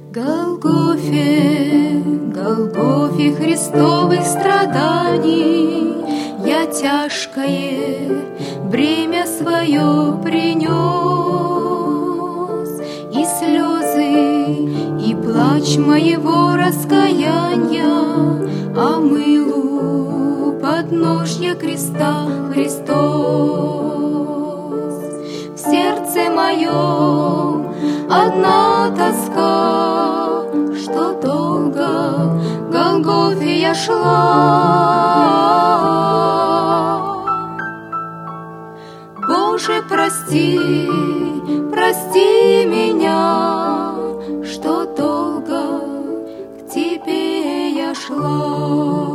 Голгофе, Голгофе Христовых страданий, я тяжкое бремя свое принес, и слезы, и плач моего раскаяния омыл у подножья креста Христос. В сердце моем одна тоска, что долго Голгофе я шла. Боже, прости, прости меня, что долго к Тебе я шла.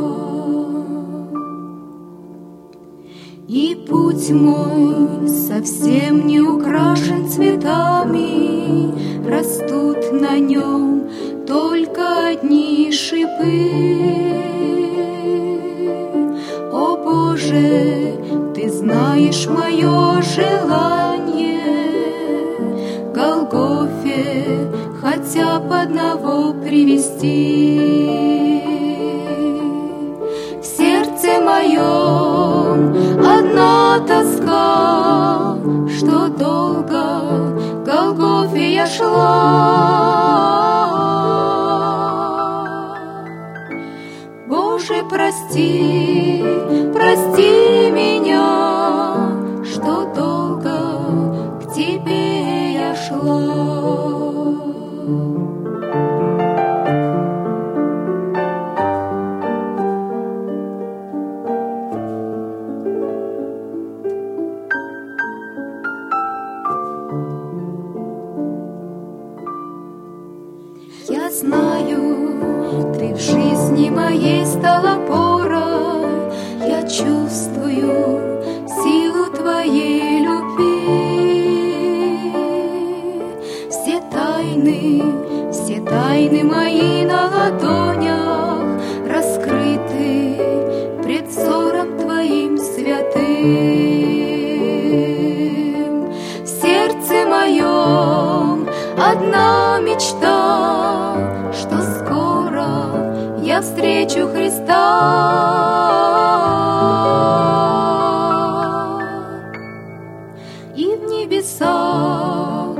И путь мой совсем не украшен цветами, растут на нем только одни шипы. О Боже, Ты знаешь мое желание к Голгофе хотя бы одного привести. В сердце моем одна тоска, что долго к Голгофе я шла. Боже, прости, прости меня, что долго к Тебе я шла. Я знаю, Ты в жизни моей стал опорой, я чувствую силу Твоей любви. Все тайны мои на ладонях раскрыты пред взором Твоим святым. В сердце моем одна мечта, что скоро я встречу Христа. И в небесах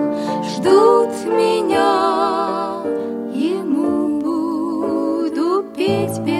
ждут меня, Ему буду петь.